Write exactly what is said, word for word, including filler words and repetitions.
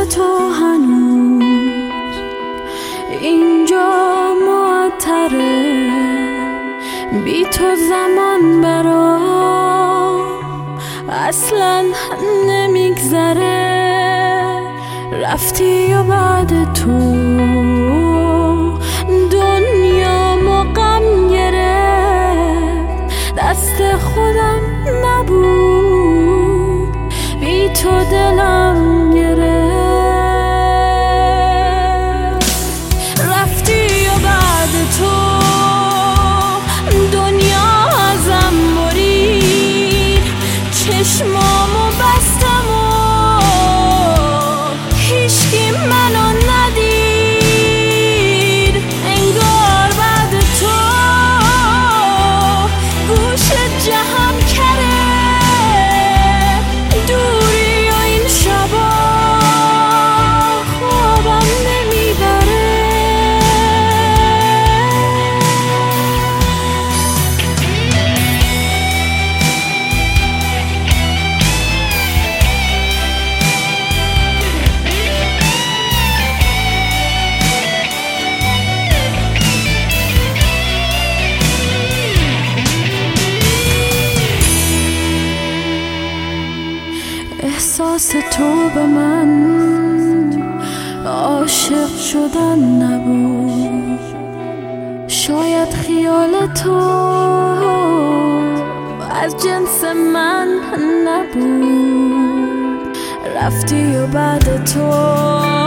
تو هنوز اینجا معطره، بی تو زمان برام اصلا نمیگذره. رفتی و بعد تو دنیا غم گرفت، دست خودم نبود بی تو دلم گرفت. رفتی و بعد تو دنیا ازم برید، چشمامو بستم و هیچکی منو ندید. انگار بعد تو گوش جهم کره، دوری و این شبا خوابم نمیبره. احساس تو به من عاشق شدن نبود، شاید خیال تو از جنس من نبود. رفتی و بعد تو